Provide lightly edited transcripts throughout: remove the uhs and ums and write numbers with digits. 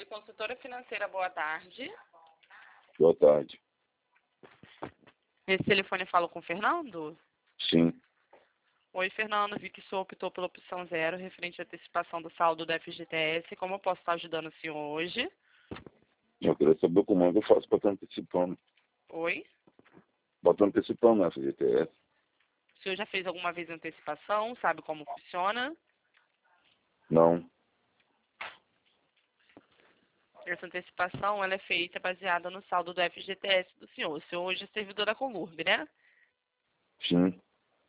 Consultora financeira, boa tarde. Boa tarde. Esse telefone fala com o Fernando? Sim. Oi, Fernando. Vi que o senhor optou pela opção 0, referente à antecipação do saldo do FGTS. Como eu posso estar ajudando o senhor hoje? Eu queria saber como é que eu faço para estar antecipando. Oi? Para estar antecipando na FGTS. O senhor já fez alguma vez antecipação? Sabe como funciona? Não. Essa antecipação ela é feita baseada no saldo do FGTS do senhor. O senhor hoje é servidor da Conlurb, né? Sim.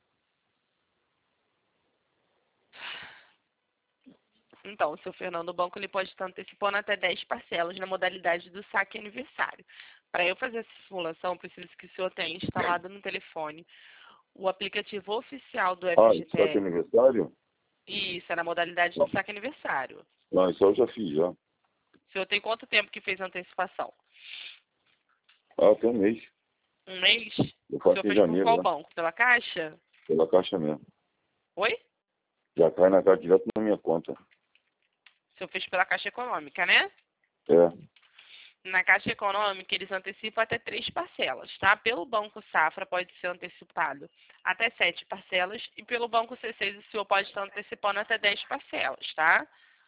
Então, o seu Fernando, o banco ele pode estar antecipando até 10 parcelas na modalidade do saque aniversário. Para eu fazer essa simulação, preciso que o senhor tenha instalado no telefone o aplicativo oficial do Isso é FGTS. aniversário? Isso, é na modalidade do saque aniversário. Não, isso eu já fiz já. O senhor tem quanto tempo que fez a antecipação? Tem um mês. Um mês? Eu O faço senhor em fez por janeiro, qual né? banco? Pela Caixa? Pela Caixa mesmo. Oi? Já cai na Caixa direto na minha conta. O senhor fez pela Caixa Econômica, né? É. Na Caixa Econômica, eles antecipam até 3 parcelas, tá? Pelo Banco Safra pode ser antecipado até 7 parcelas e pelo Banco C6 o senhor pode estar antecipando até 10 parcelas, tá?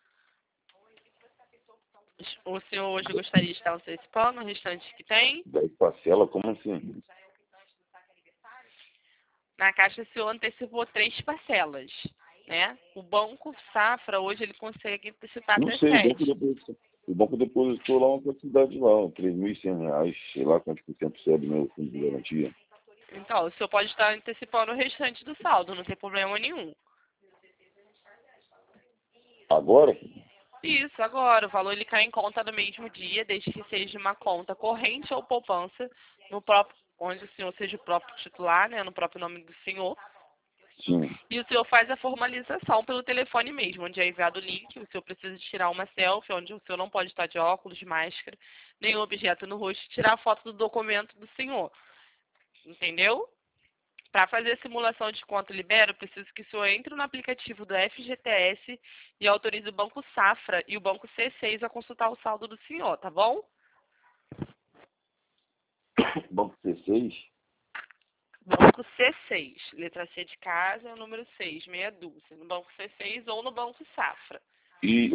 O senhor hoje gostaria de estar antecipando o restante que tem? 10 parcelas, como assim? Na Caixa o senhor antecipou 3 parcelas, né? O Banco Safra hoje ele consegue antecipar Não até sei, 7. o banco depositou lá uma quantidade lá, R$ 3.100, sei lá quantos por cento é do meu fundo de garantia. Então, o senhor pode estar antecipando o restante do saldo, não tem problema nenhum. Agora? Isso, agora, o valor ele cai em conta no mesmo dia, desde que seja uma conta corrente ou poupança, no próprio, onde o senhor seja o próprio titular, né, no próprio nome do senhor. Sim. E o senhor faz a formalização pelo telefone mesmo, onde é enviado o link, o senhor precisa de tirar uma selfie, onde o senhor não pode estar de óculos, de máscara, nenhum objeto no rosto, tirar a foto do documento do senhor. Entendeu? Para fazer a simulação de quanto libera, eu preciso que o senhor entre no aplicativo do FGTS e autorize o Banco Safra e o Banco C6 a consultar o saldo do senhor, tá bom? Banco C6? Banco C6, letra C de casa, é o número 6, meia dúzia, no Banco C6 ou no Banco Safra. E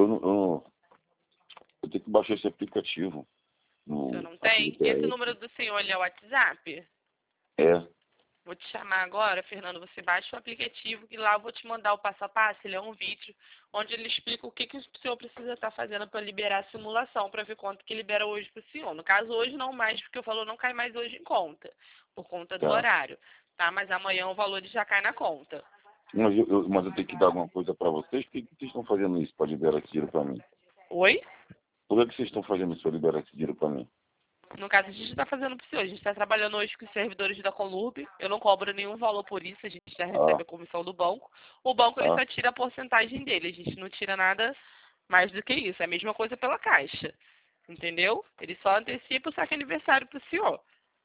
eu tenho que baixar esse aplicativo. O senhor No não tem? Esse FGTS. número do senhor ele é o WhatsApp? É. Vou te chamar agora, Fernando, você baixa o aplicativo e lá eu vou te mandar o passo a passo, ele é um vídeo onde ele explica o que o senhor precisa estar fazendo para liberar a simulação, para ver quanto que libera hoje para o senhor. No caso, hoje não mais, porque o valor não cai mais hoje em conta, por conta do Tá. horário, tá? Mas amanhã o valor já cai na conta. Mas eu tenho que dar alguma coisa para vocês? Por que vocês estão fazendo isso para liberar esse dinheiro para mim? Oi? Por que vocês estão fazendo isso para liberar esse dinheiro para mim? No caso, a gente está fazendo para o senhor, a gente está trabalhando hoje com os servidores da Conlurb, eu não cobro nenhum valor por isso, a gente já recebe Ah, a comissão do banco. O banco ele ah, só tira a porcentagem dele, a gente não tira nada mais do que isso, é a mesma coisa pela Caixa, entendeu? Ele só antecipa o saque aniversário para o senhor,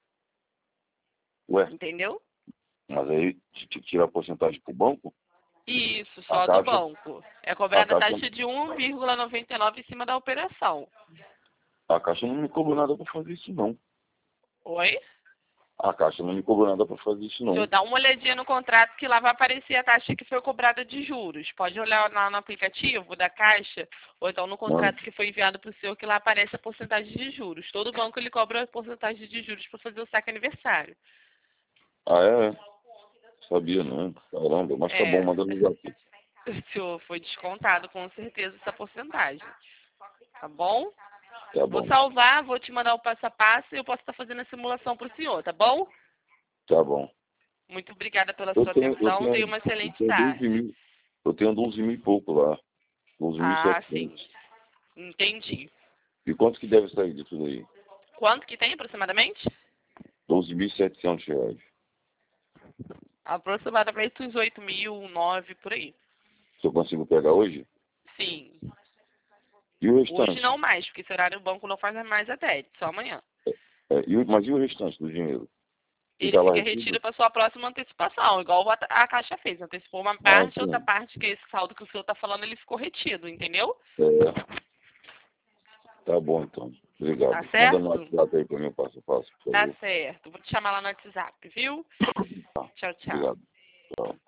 ué, entendeu? mas aí tinha que tirar a porcentagem pro banco? Isso, A só do Caixa, banco. É a cobrada a Caixa, taxa de 1,99 em cima da operação. a Caixa não me cobrou nada para fazer isso, não. Oi? A Caixa não me cobrou nada para fazer isso, O senhor não. dá uma olhadinha no contrato que lá vai aparecer a taxa que foi cobrada de juros. Pode olhar lá no aplicativo da Caixa, ou então no Mano, contrato que foi enviado para o senhor, que lá aparece a porcentagem de juros. Todo banco ele cobra a porcentagem de juros para fazer o saque aniversário. é? Sabia não. Caramba, mas tá bom, É, manda no zap. o senhor foi descontado com certeza essa porcentagem. Tá bom? Tá Vou bom, salvar, vou te mandar o passo a passo e eu posso estar fazendo a simulação para o senhor, tá bom? tá bom. Muito obrigada pela Eu sua tenho, eu atenção. Tenha tenho, uma eu excelente tenho 12 tarde. mil, eu tenho 12 mil e pouco lá. Ah, sim. 12.700. Entendi. E quanto que deve sair disso daí? Quanto que tem aproximadamente? R$ 12.700. Aproximadamente uns 8.000, 9 por aí. Se eu consigo pegar hoje? Sim. E o Hoje restante? não mais, porque esse horário o banco não faz mais até, só amanhã. Mas e o restante do dinheiro? Ele Fica lá fica retido? retido para sua próxima antecipação, igual a Caixa fez. Antecipou uma Ah, parte, outra sim. parte, que é esse saldo que o senhor está falando, ele ficou retido, entendeu? É, Tá bom, então. Obrigado. Tá certo? Manda no WhatsApp aí pra mim, passo a passo. Por Tá favor. certo. Vou te chamar lá no WhatsApp, viu? Tá. Tchau, tchau. Obrigado. Tchau.